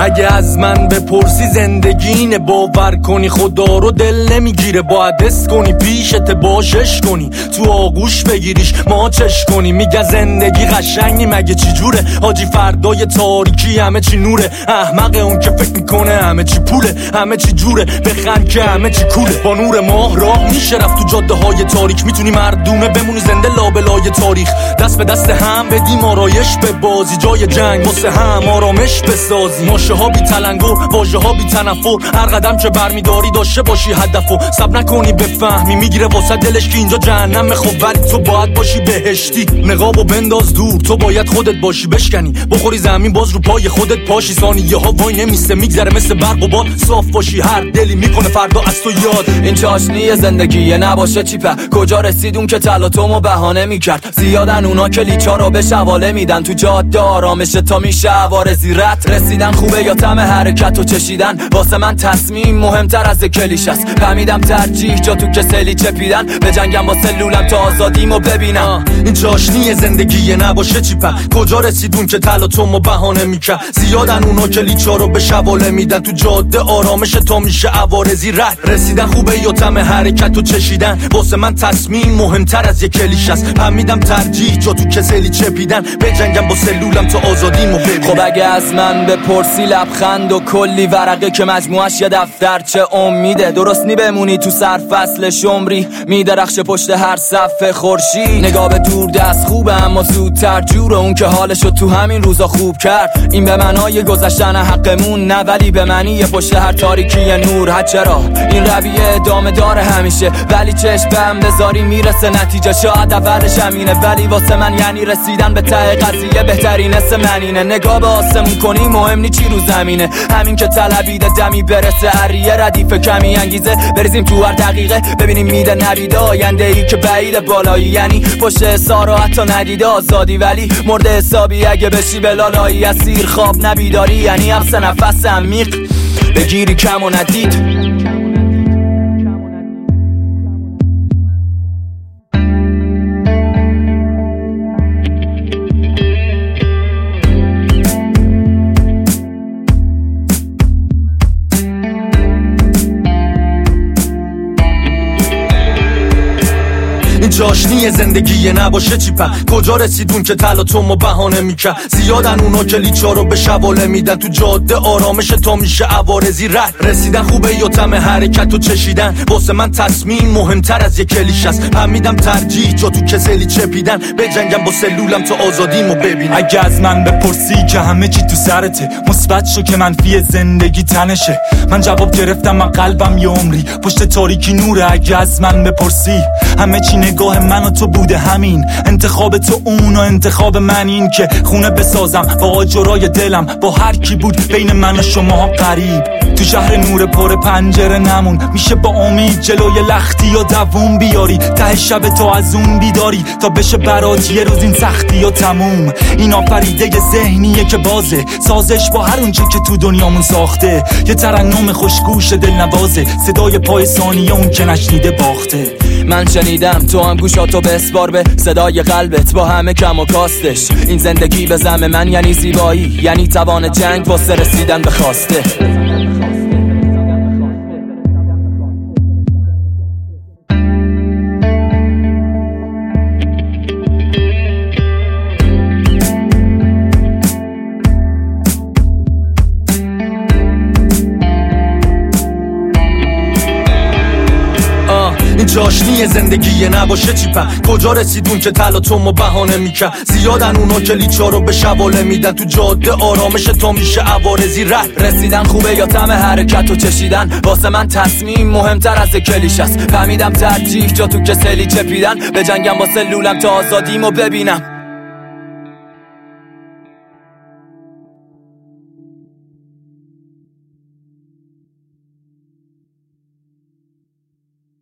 اگه از من بپرسی زندگی اینه، باور کنی خدا رو دل نمیگیره، باید حس کنی پیشت باشش کنی، تو آغوش بگیریش ماچش کنی. میگن زندگی قشنگی مگه چی جوره، حاجی فردای تاریکی همه چی نوره، احمق اون که فکر میکنه همه چی پوله، همه چی جوره، بخند که همه چی کوله. با نور ماه راه میشه رفت تو جاده های تاریک، میتونی مردونه بمونی زنده لابلای تاریخ، دست به دست هم بدیم آرایش به بازی، جای جنگ واسه هم آرامش بسازی. ماشه ها بی تلنگر، واژه ها بی تنفر، هر قدم که برمیداری داشته باشی هدفو، صبر نکنی بفهمی میگیره واسه دلش که اینجا جهنم، خب ولی تو باید باشی بهشتی. نقابو بنداز دور، تو باید خودت باشی بشکنی، بخوری زمین باز رو پای خودت پاشی، ثانیه ها وای نمیسته میگذره مثل برق و باد، صاف باشی هر دلی میکنه فردا از تو یاد. این چاشنی زندگیه نباشه چیپه، کجا رسیدون که تلاطمو بهانه میکرد، زیادن اونا که لیچا رو به شواله میدن، تو جاده آرامش تا میشه عوارضی رد رسیدن، خوبه یا طعم حرکت و چشیدن، واسه من تصمیم مهمتر از کلیش است، فهمیدم ترجیح جا تو کسلی چپیدن، به جنگم با سلولم تا آزادیمو ببینم. این چاشنی زندگیه نباشه چیپه، کجا رسیدون که تلاطمو بهانه میکرد، زیادن اونا که لیچا رو به شواله میدن، تو جاده آرامش تا میشه عوارضی رد رسیدن، خوبه یا طعم حرکت و چشیدن، واسه من تصمیم مهمتر از کلیش است، فهمیدم ترجیح جا تو کسلی چپیدن، به جنگم با سلولم تا آزادیمو ببینم. خب اگه از من بپرسی لبخند و کلی ورقه که مجموعش یه دفترچه امیده، درست نی بمونی تو سرفصل شمری، میدرخشه پشت هر صف خورشید، نگاه به دور دست خوبه اما زودتر جور اون که حالشو تو همین روزا خوب کرد، این به معنای گذشتن حقمون نه، ولی به معنی پشت هر تاریکی نور. ها چرا این رویه ادامه داره همیشه، ولی چشم بهم بذاری میرسه نتیجه، شاید اولش همینه ولی واسه من یعنی رسیدن به ته قضیه بهترین اسم منینه، نگاه به آسمون کنی مهم نی چی رو زمینه، همین که طلبیده دمی برسه عریه ردیف کمی انگیزه، بریزیم تو هر دقیقه ببینیم میده نبیده آینده ای که بعید بالایی، یعنی پشت احسار و حتی ندیده آزادی، ولی مرد حسابی اگه بشی بلالایی، اسیر خواب نبیداری یعنی حبس نفس عمیق بگیری کم و ندید. این چاشنی زندگیه نباشه چیپه، کجا رسیدون که تلاطمو بهانه میکرد، زیادن اونا که لیچا رو به شواله میدن، تو جاده آرامش تا میشه عوارضی رد رسیدن، خوبه یا طعم حرکت و چشیدن، واسه من تصمیم مهمتر از کلیش است، فهمیدم ترجیح جا تو کسلی چپیدن، به جنگم با سلولم تا آزادیمو ببینم. اگه از من بپرسی که همه چی تو سرته، مثبت شو که منفی زندگی تنشه، من جواب گرفتم من قلبم یه عمری پشت تاریکی نوره. اگه از من بپرسی همه چی نگاه من و تو بوده همین، انتخاب تو اون و انتخاب من این که خونه بسازم با آجرای دلم، با هر کی بود بین من و شما قریب، تو شهر نور پر پنجره نمون، میشه با امید جلوی لختی یا دووم بیاری، ته شب تو از اون بیداری تا بشه برات یه روز این سختی یا تموم. این آفریده ذهنیه که بازه سازش با هر اونچه که تو دنیامون ساخته، یه ترنم خوشگوش دلنوازه، صدای پای ثانیه اون که نشنیده باخته. من شنیدم تو هم گوشاتو بسپار به صدای قلبت با همه کم و کاستش، این زندگی به زعم من یعنی زیبایی، یعنی توان جنگ واسه رسیدن به خواسته. این چاشنی زندگیه نباشه چیپه، کجا رسیدون که تلاطمو بهانه میکرد، زیادن اونا که لیچا رو به شواله میدن، تو جاده آرامش تا میشه عوارضی رد رسیدن، خوبه یا طعم حرکت و چشیدن، واسه من تصمیم مهمتر از کلیش است، فهمیدم ترجیح جا تو کسلی چپیدن، به جنگم با سلولم تا آزادیمو ببینم.